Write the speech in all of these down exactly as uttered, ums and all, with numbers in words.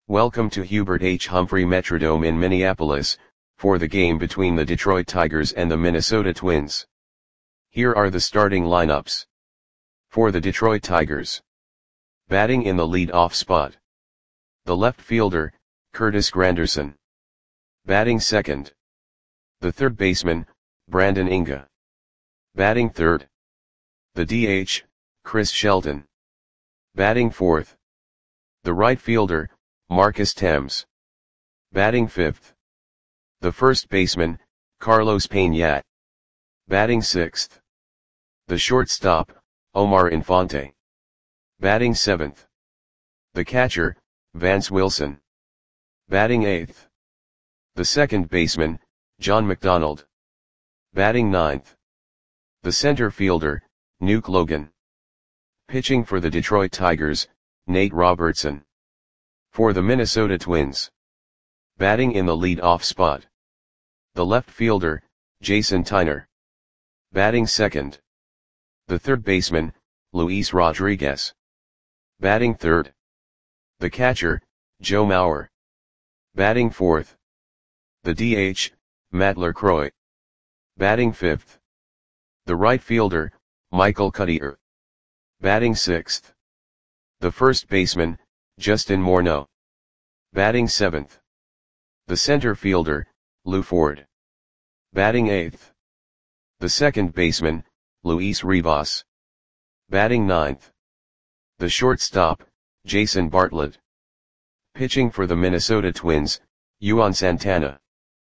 Welcome to Hubert H. Humphrey Metrodome in Minneapolis, for the game between the Detroit Tigers and the Minnesota Twins. Here are the starting lineups. For the Detroit Tigers. Batting in the lead-off spot. The left fielder, Curtis Granderson. Batting second. The third baseman, Brandon Inge. Batting third. The D H, Chris Shelton. Batting fourth. The right fielder, Marcus Thames. Batting fifth. The first baseman, Carlos Pena. Batting sixth. The shortstop, Omar Infante. Batting seventh. The catcher, Vance Wilson. Batting eighth. The second baseman, John McDonald. Batting ninth. The center fielder, Nuke Logan. Pitching for the Detroit Tigers, Nate Robertson. For the Minnesota Twins. Batting in the lead-off spot. The left fielder, Jason Tyner. Batting second. The third baseman, Luis Rodriguez. Batting third. The catcher, Joe Mauer. Batting fourth. The D H, Matt LaCroix. Batting fifth. The right fielder, Michael Cuddyer. Batting sixth. The first baseman, Justin Morneau. Batting seventh. The center fielder, Lou Ford. Batting eighth. The second baseman, Luis Rivas. Batting ninth. The shortstop, Jason Bartlett. Pitching for the Minnesota Twins, Juan Santana.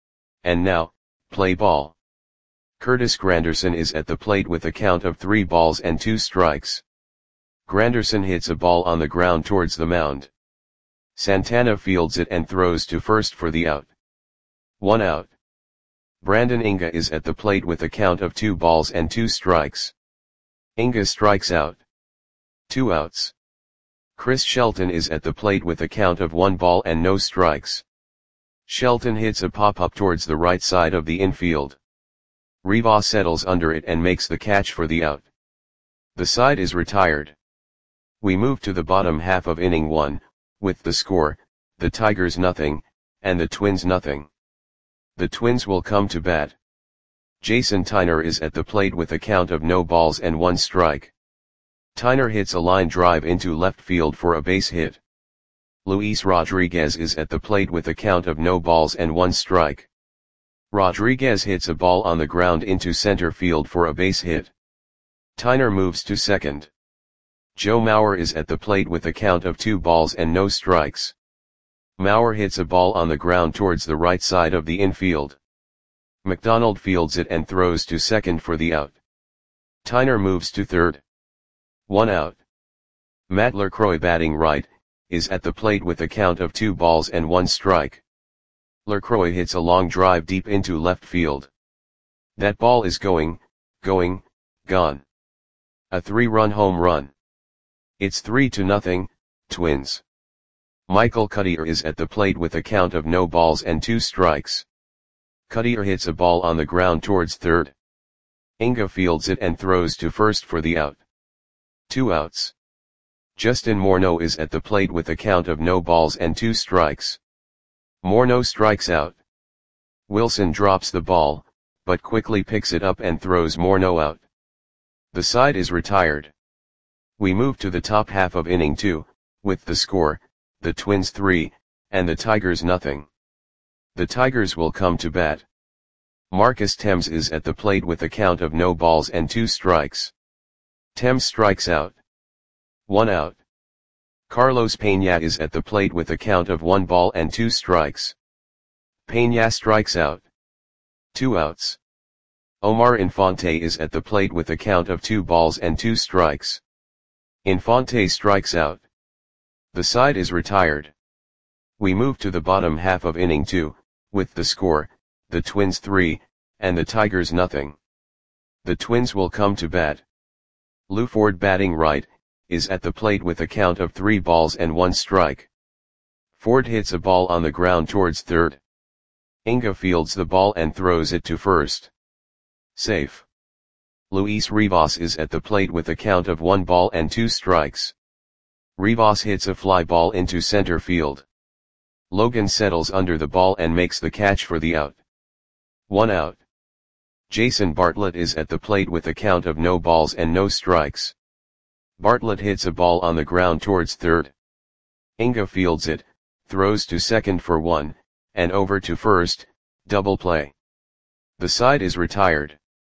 And now, play ball. Curtis Granderson is at the plate with a count of three balls and two strikes. Granderson hits a ball on the ground towards the mound. Santana fields it and throws to first for the out. One out. Brandon Inge is at the plate with a count of two balls and two strikes. Inge strikes out. Two outs. Chris Shelton is at the plate with a count of one ball and no strikes. Shelton hits a pop-up towards the right side of the infield. Rivas settles under it and makes the catch for the out. The side is retired. We move to the bottom half of inning one, with the score, the Tigers nothing, and the Twins nothing. The Twins will come to bat. Jason Tyner is at the plate with a count of no balls and one strike. Tyner hits a line drive into left field for a base hit. Luis Rodriguez is at the plate with a count of no balls and one strike. Rodriguez hits a ball on the ground into center field for a base hit. Tyner moves to second. Joe Mauer is at the plate with a count of two balls and no strikes. Mauer hits a ball on the ground towards the right side of the infield. McDonald fields it and throws to second for the out. Tyner moves to third. One out. Matt LaCroix, batting right, is at the plate with a count of two balls and one strike. LaCroix hits a long drive deep into left field. That ball is going, going, gone. A three-run home run. It's three to nothing, Twins. Michael Cuddyer is at the plate with a count of no balls and two strikes. Cuddyer hits a ball on the ground towards third. Inge fields it and throws to first for the out. Two outs. Justin Morneau is at the plate with a count of no balls and two strikes. Morneau strikes out. Wilson drops the ball, but quickly picks it up and throws Morneau out. The side is retired. We move to the top half of inning two, with the score, the Twins three, and the Tigers nothing. The Tigers will come to bat. Marcus Thames is at the plate with a count of no balls and two strikes. Thames strikes out. One out. Carlos Pena is at the plate with a count of one ball and two strikes. Pena strikes out. Two outs. Omar Infante is at the plate with a count of two balls and two strikes. Infante strikes out. The side is retired. We move to the bottom half of inning two, with the score, the Twins three, and the Tigers nothing. The Twins will come to bat. Lou Ford, batting right, is at the plate with a count of three balls and one strike. Ford hits a ball on the ground towards third. Inge fields the ball and throws it to first. Safe. Luis Rivas is at the plate with a count of one ball and two strikes. Rivas hits a fly ball into center field. Logan settles under the ball and makes the catch for the out. One out. Jason Bartlett is at the plate with a count of no balls and no strikes. Bartlett hits a ball on the ground towards third. Inga fields it, throws to second for one, and over to first, double play. The side is retired.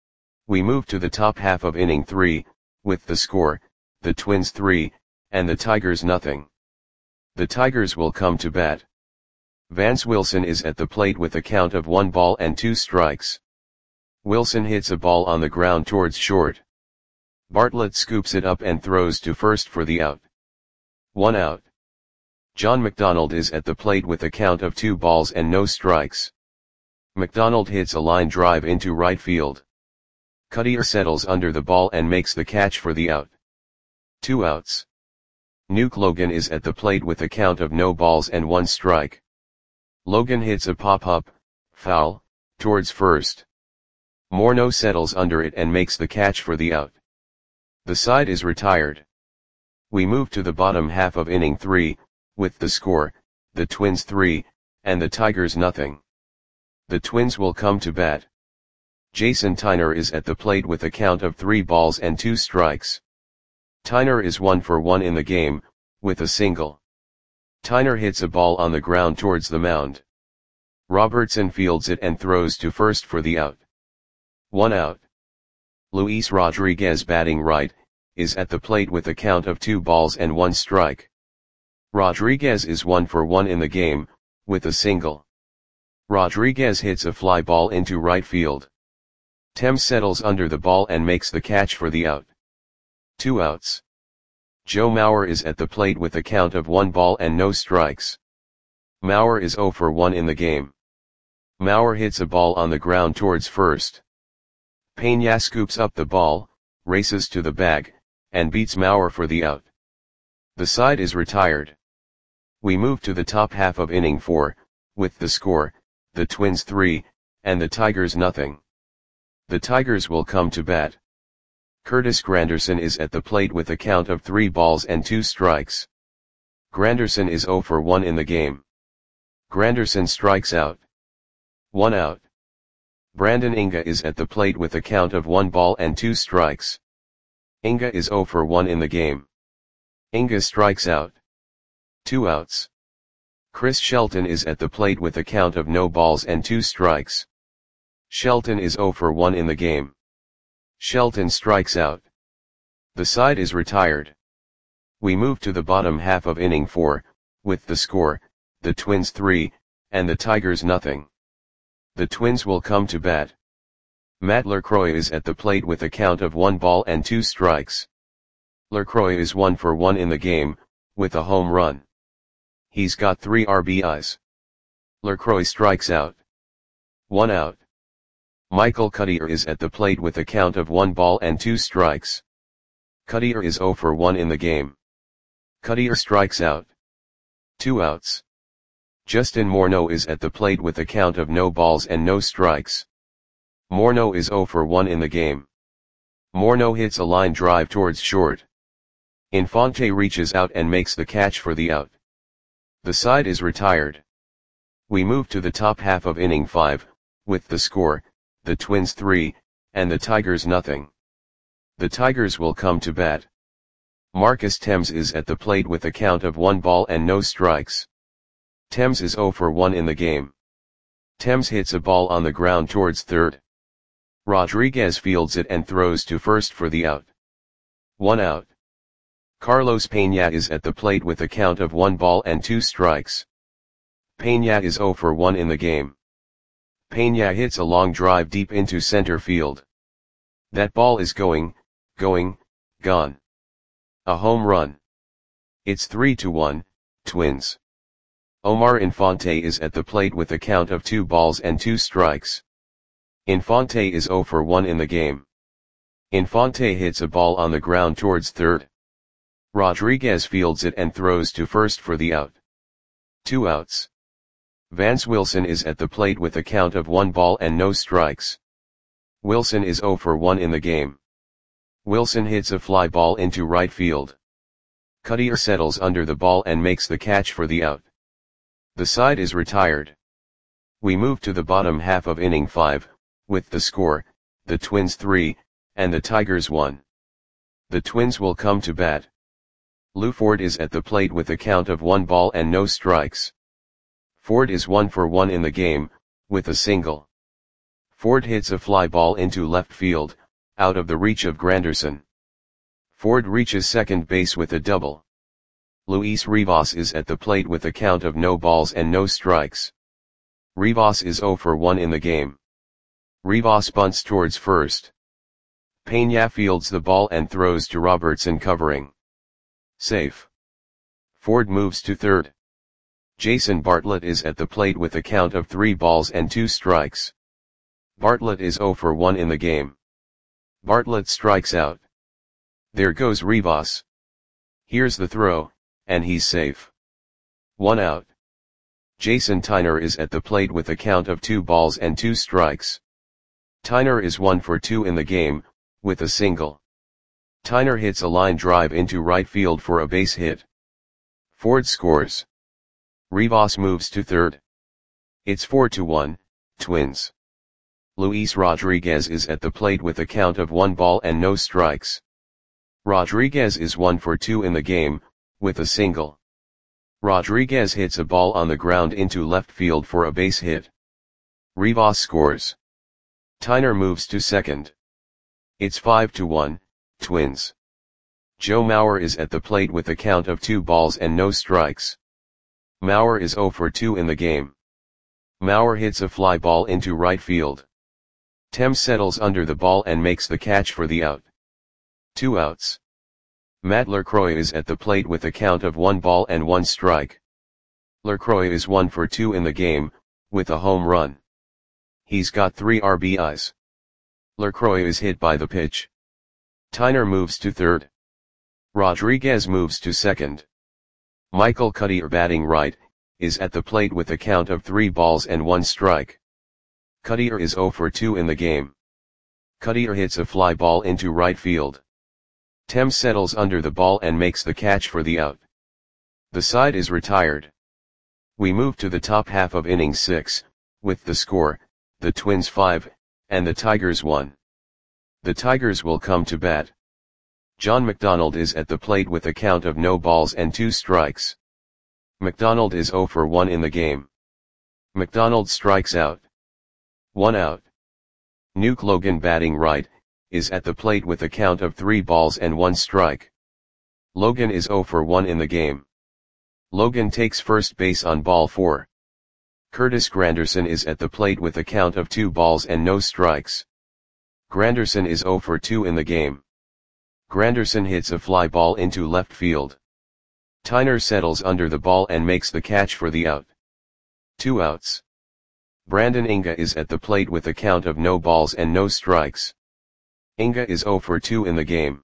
We move to the top half of inning three, with the score, the Twins three, and the Tigers nothing. The Tigers will come to bat. Vance Wilson is at the plate with a count of one ball and two strikes. Wilson hits a ball on the ground towards short. Bartlett scoops it up and throws to first for the out. One out. John McDonald is at the plate with a count of two balls and no strikes. McDonald hits a line drive into right field. Cuddyer settles under the ball and makes the catch for the out. Two outs. Nuke Logan is at the plate with a count of no balls and one strike. Logan hits a pop-up, foul, towards first. Morneau settles under it and makes the catch for the out. The side is retired. We move to the bottom half of inning three, with the score, the Twins three, and the Tigers nothing. The Twins will come to bat. Jason Tyner is at the plate with a count of three balls and two strikes. Tyner is one for one in the game, with a single. Tyner hits a ball on the ground towards the mound. Robertson fields it and throws to first for the out. One out. Luis Rodriguez, batting right, is at the plate with a count of two balls and one strike. Rodriguez is one for one in the game, with a single. Rodriguez hits a fly ball into right field. Thames settles under the ball and makes the catch for the out. Two outs. Joe Mauer is at the plate with a count of one ball and no strikes. Mauer is zero for one in the game. Mauer hits a ball on the ground towards first. Peña scoops up the ball, races to the bag, and beats Mauer for the out. The side is retired. We move to the top half of inning four, with the score, the Twins three, and the Tigers nothing. The Tigers will come to bat. Curtis Granderson is at the plate with a count of three balls and two strikes. Granderson is zero for one in the game. Granderson strikes out. One out. Brandon Inga is at the plate with a count of one ball and two strikes. Inga is zero for one in the game. Inga strikes out. Two outs. Chris Shelton is at the plate with a count of no balls and two strikes. Shelton is zero for one in the game. Shelton strikes out. The side is retired. We move to the bottom half of inning four, with the score, the Twins three, and the Tigers nothing. The Twins will come to bat. Matt LaCroix is at the plate with a count of one ball and two strikes. LaCroix is one for one in the game, with a home run. He's got three R B Is. LaCroix strikes out. One out. Michael Cuddyer is at the plate with a count of one ball and two strikes. Cuddyer is zero for one in the game. Cuddyer strikes out. Two outs. Justin Morneau is at the plate with a count of no balls and no strikes. Morneau is zero for one in the game. Morneau hits a line drive towards short. Infante reaches out and makes the catch for the out. The side is retired. We move to the top half of inning five, with the score, the Twins three, and the Tigers nothing. The Tigers will come to bat. Marcus Thames is at the plate with a count of one ball and no strikes. Thames is zero for one in the game. Thames hits a ball on the ground towards third. Rodriguez fields it and throws to first for the out. One out. Carlos Peña is at the plate with a count of one ball and two strikes. Peña is zero for one in the game. Peña hits a long drive deep into center field. That ball is going, going, gone. A home run. It's three to one, Twins. Omar Infante is at the plate with a count of two balls and two strikes. Infante is zero for one in the game. Infante hits a ball on the ground towards third. Rodriguez fields it and throws to first for the out. Two outs. Vance Wilson is at the plate with a count of one ball and no strikes. Wilson is zero for one in the game. Wilson hits a fly ball into right field. Cuddyer settles under the ball and makes the catch for the out. The side is retired. We move to the bottom half of inning five, with the score, the Twins three, and the Tigers one. The Twins will come to bat. Lew Ford is at the plate with a count of one ball and no strikes. Ford is one for one in the game, with a single. Ford hits a fly ball into left field, out of the reach of Granderson. Ford reaches second base with a double. Luis Rivas is at the plate with a count of no balls and no strikes. Rivas is zero for one in the game. Rivas bunts towards first. Peña fields the ball and throws to Robertson covering. Safe. Ford moves to third. Jason Bartlett is at the plate with a count of three balls and two strikes. Bartlett is zero for one in the game. Bartlett strikes out. There goes Rivas. Here's the throw, and he's safe. One out. Jason Tyner is at the plate with a count of two balls and two strikes. Tyner is one for two in the game, with a single. Tyner hits a line drive into right field for a base hit. Ford scores. Rivas moves to third. It's four to one, Twins. Luis Rodriguez is at the plate with a count of one ball and no strikes. Rodriguez is one for two in the game, with a single. Rodriguez hits a ball on the ground into left field for a base hit. Rivas scores. Tyner moves to second. It's five to one, Twins. Joe Mauer is at the plate with a count of two balls and no strikes. Mauer is zero for two in the game. Mauer hits a fly ball into right field. Tem settles under the ball and makes the catch for the out. Two outs. Matt LaCroix is at the plate with a count of one ball and one strike. LaCroix is one for two in the game, with a home run. He's got three R B Is. LaCroix is hit by the pitch. Tyner moves to third. Rodriguez moves to second. Michael Cuddyer, batting right, is at the plate with a count of three balls and one strike. Cuddyer is zero for two in the game. Cuddyer hits a fly ball into right field. Tem settles under the ball and makes the catch for the out. The side is retired. We move to the top half of inning six, with the score, the Twins five, and the Tigers one. The Tigers will come to bat. John McDonald is at the plate with a count of no balls and two strikes. McDonald is zero for one in the game. McDonald strikes out. One out. Nuke Logan, batting right, is at the plate with a count of three balls and one strike. Logan is zero for one in the game. Logan takes first base on ball four. Curtis Granderson is at the plate with a count of two balls and no strikes. Granderson is zero for two in the game. Granderson hits a fly ball into left field. Tyner settles under the ball and makes the catch for the out. Two outs. Brandon Inga is at the plate with a count of no balls and no strikes. Inga is zero for two in the game.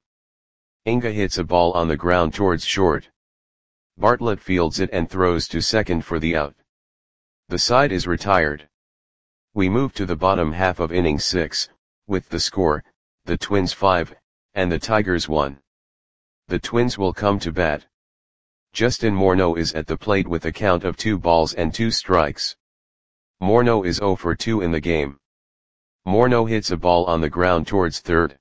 Inga hits a ball on the ground towards short. Bartlett fields it and throws to second for the out. The side is retired. We move to the bottom half of inning six, with the score, the Twins five, and the Tigers one. The Twins will come to bat. Justin Morneau is at the plate with a count of two balls and two strikes. Morneau is zero for two in the game. Morneau hits a ball on the ground towards third.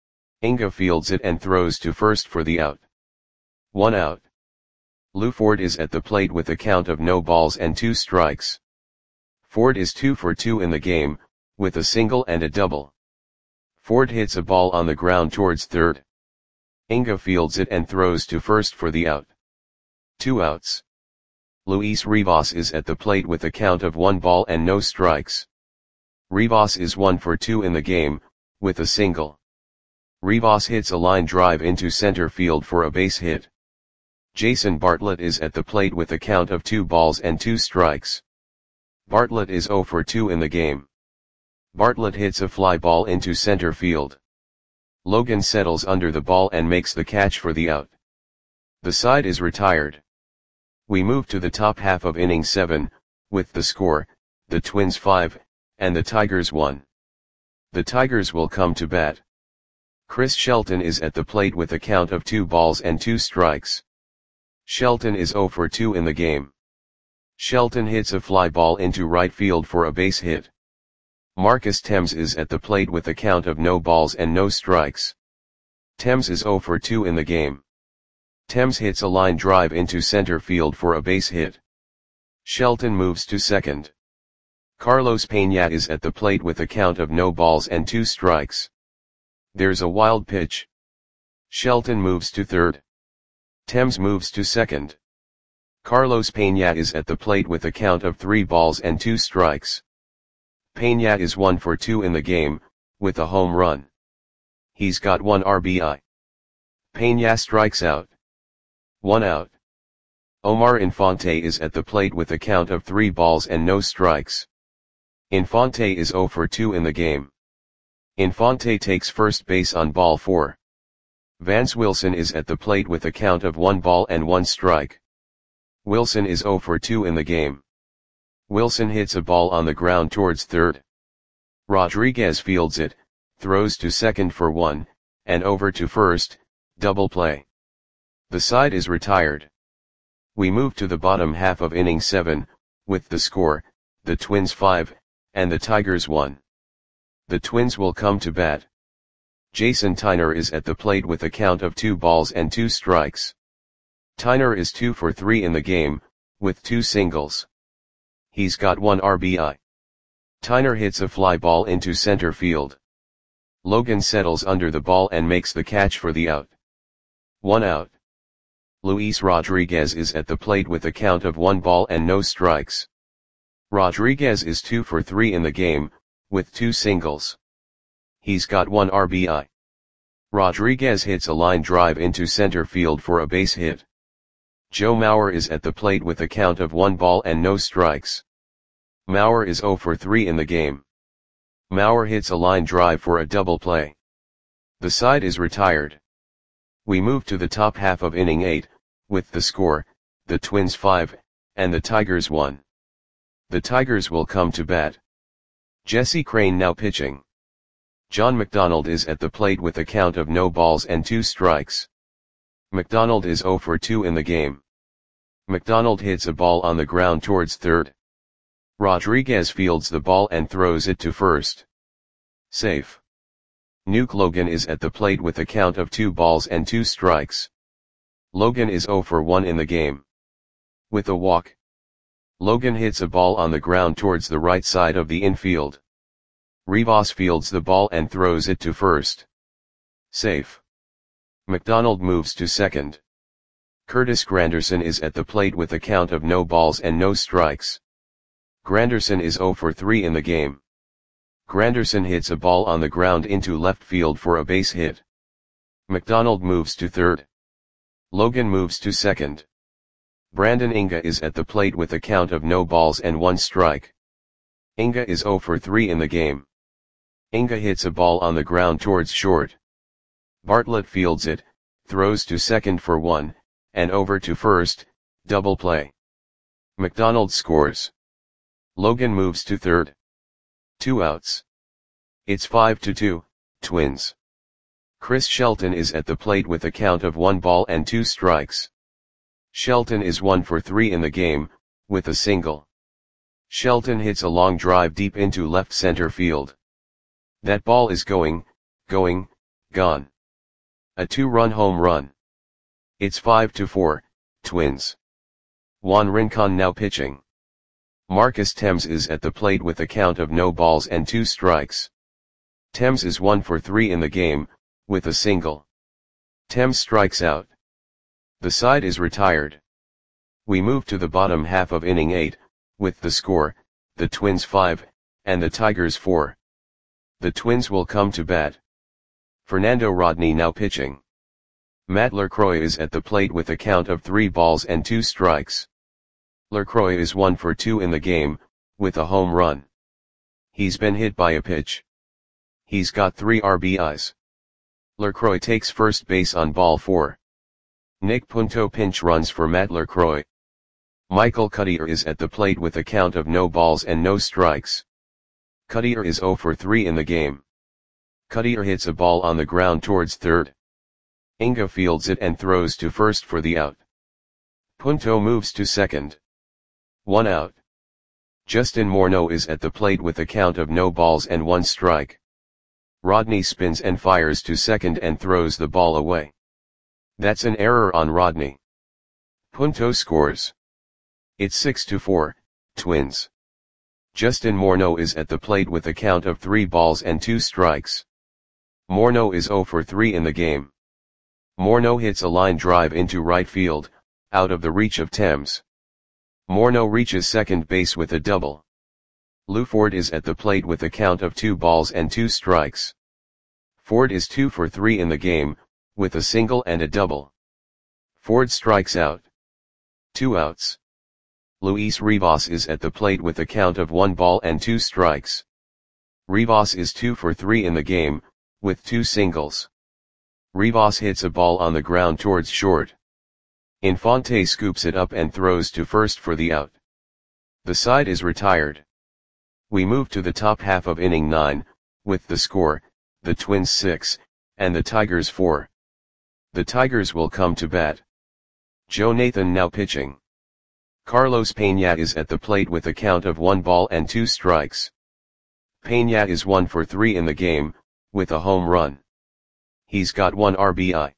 Inga fields it and throws to first for the out. One out. Lew Ford is at the plate with a count of no balls and two strikes. Ford is two for two in the game, with a single and a double. Ford hits a ball on the ground towards third. Inga fields it and throws to first for the out. Two outs. Luis Rivas is at the plate with a count of one ball and no strikes. Rivas is one for two in the game, with a single. Rivas hits a line drive into center field for a base hit. Jason Bartlett is at the plate with a count of two balls and two strikes. Bartlett is zero for two in the game. Bartlett hits a fly ball into center field. Logan settles under the ball and makes the catch for the out. The side is retired. We move to the top half of inning seven, with the score, the Twins five, and the Tigers one. The Tigers will come to bat. Chris Shelton is at the plate with a count of two balls and two strikes. Shelton is zero for two in the game. Shelton hits a fly ball into right field for a base hit. Marcus Thames is at the plate with a count of no balls and no strikes. Thames is zero for two in the game. Thames hits a line drive into center field for a base hit. Shelton moves to second. Carlos Peña is at the plate with a count of no balls and two strikes. There's a wild pitch. Shelton moves to third. Thames moves to second. Carlos Peña is at the plate with a count of three balls and two strikes. Peña is one for two in the game, with a home run. He's got one R B I. Peña strikes out. One out. Omar Infante is at the plate with a count of three balls and no strikes. Infante is zero for two in the game. Infante takes first base on ball four. Vance Wilson is at the plate with a count of one ball and one strike. Wilson is zero for two in the game. Wilson hits a ball on the ground towards third. Rodriguez fields it, throws to second for one, and over to first, double play. The side is retired. We move to the bottom half of inning seven, with the score, the Twins five, and the Tigers one. The Twins will come to bat. Jason Tyner is at the plate with a count of two balls and two strikes. Tyner is two for three in the game, with two singles. He's got one R B I. Tyner hits a fly ball into center field. Logan settles under the ball and makes the catch for the out. One out. Luis Rodriguez is at the plate with a count of one ball and no strikes. Rodriguez is two for three in the game, with two singles. He's got one R B I. Rodriguez hits a line drive into center field for a base hit. Joe Mauer is at the plate with a count of one ball and no strikes. Mauer is zero for three in the game. Mauer hits a line drive for a double play. The side is retired. We move to the top half of inning eight, with the score, the Twins five, and the Tigers one. The Tigers will come to bat. Jesse Crain now pitching. John McDonald is at the plate with a count of no balls and two strikes. McDonald is zero for two in the game. McDonald hits a ball on the ground towards third. Rodriguez fields the ball and throws it to first. Safe. Nuke Logan is at the plate with a count of two balls and two strikes. Logan is zero for one in the game. With a walk. Logan hits a ball on the ground towards the right side of the infield. Rivas fields the ball and throws it to first. Safe. McDonald moves to second. Curtis Granderson is at the plate with a count of no balls and no strikes. Granderson is zero for three in the game. Granderson hits a ball on the ground into left field for a base hit. McDonald moves to third. Logan moves to second. Brandon Inga is at the plate with a count of no balls and one strike. Inga is zero for three in the game. Inga hits a ball on the ground towards short. Bartlett fields it, throws to second for one, and over to first, double play. McDonald scores. Logan moves to third. Two outs. It's five to two, Twins. Chris Shelton is at the plate with a count of one ball and two strikes. Shelton is one for three in the game, with a single. Shelton hits a long drive deep into left center field. That ball is going, going, gone. A two-run home run. It's five to four, Twins. Juan Rincon now pitching. Marcus Thames is at the plate with a count of no balls and two strikes. Thames is one for three in the game, with a single. Thames strikes out. The side is retired. We move to the bottom half of inning eight, with the score, the Twins five, and the Tigers four. The Twins will come to bat. Fernando Rodney now pitching. Matt LaCroix is at the plate with a count of three balls and two strikes. LaCroix is one for two in the game, with a home run. He's been hit by a pitch. He's got three R B Is. LaCroix takes first base on ball four. Nick Punto pinch runs for Matt LaCroix. Michael Cuddyer is at the plate with a count of no balls and no strikes. Cuddyer is zero for three in the game. Cuddyer hits a ball on the ground towards third. Inga fields it and throws to first for the out. Punto moves to second. One out. Justin Morneau is at the plate with a count of no balls and one strike. Rodney spins and fires to second and throws the ball away. That's an error on Rodney. Punto scores. It's six to four, Twins. Justin Morneau is at the plate with a count of three balls and two strikes. Morneau is zero for three in the game. Morneau hits a line drive into right field, out of the reach of Thames. Morneau reaches second base with a double. Lew Ford is at the plate with a count of two balls and two strikes. Ford is two for three in the game, with a single and a double. Ford strikes out. Two outs. Luis Rivas is at the plate with a count of one ball and two strikes. Rivas is two for three in the game, with two singles. Rivas hits a ball on the ground towards short. Infante scoops it up and throws to first for the out. The side is retired. We move to the top half of inning nine, with the score, the Twins six, and the Tigers four. The Tigers will come to bat. Joe Nathan now pitching. Carlos Peña is at the plate with a count of one ball and two strikes. Peña is one for three in the game, with a home run. He's got one R B I.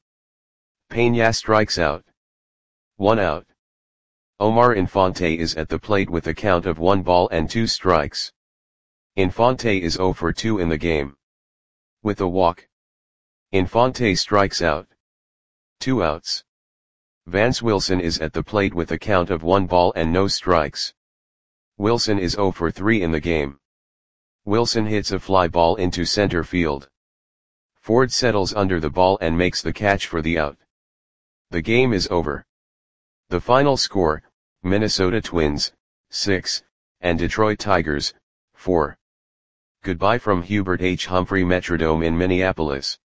Peña strikes out. One out. Omar Infante is at the plate with a count of one ball and two strikes. Infante is zero for two in the game. With a walk. Infante strikes out. Two outs. Vance Wilson is at the plate with a count of one ball and no strikes. Wilson is zero for three in the game. Wilson hits a fly ball into center field. Ford settles under the ball and makes the catch for the out. The game is over. The final score, Minnesota Twins, six, and Detroit Tigers, four. Goodbye from Hubert H. Humphrey Metrodome in Minneapolis.